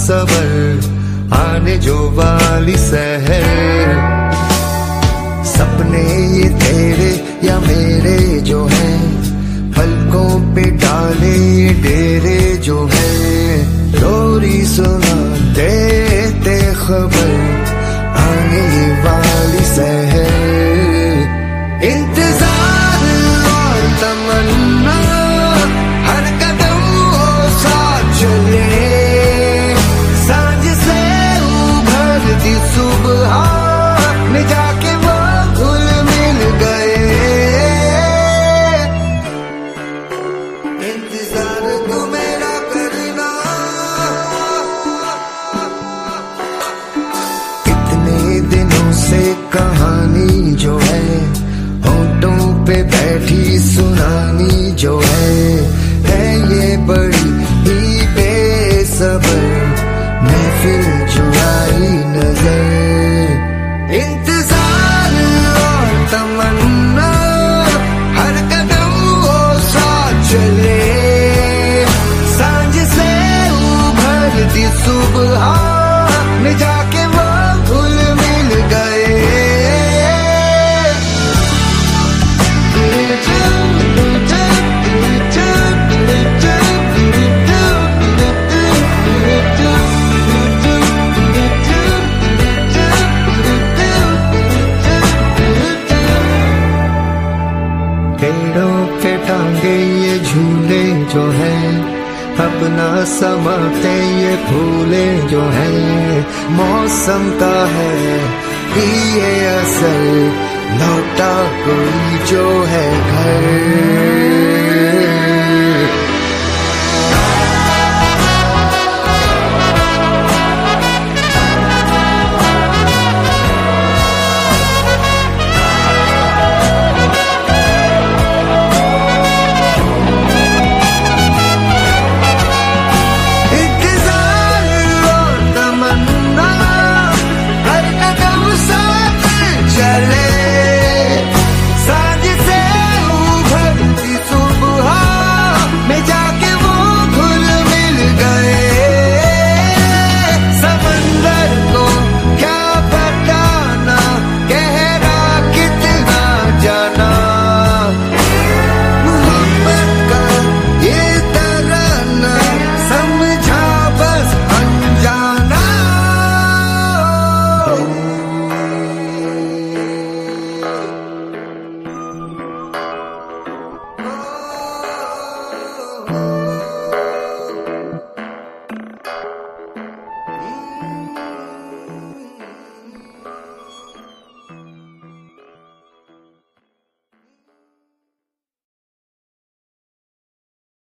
सबर आने जो वाली सहर। सपने ये तेरे या मेरे जो हैं, पलकों पे डाले डेरे जो है। लोरी सुना देते खबर आने ये वाली सहर। इंतजार और तमन्ना हर कदम वो साथ चले। सांझ से उभरती सुबह में जाके वो घुल मिल गए। इंतजार तू मेरा करना। कितने दिनों से कहानी जो है, होठों पे बैठी सुनानी जो है ये बड़ी ही बेसबर महफिल जो आई नजर। इंतजार और तमन्ना हर कदम वो साथ चले। सांझ से उभरती सुबह में जाके वो घुल मिल गए। पेड़ों पे टांगे ये झूले जो है, अपना समाते ये फूले जो है। मौसम का है ये असर, लौटा कोई जो है घर।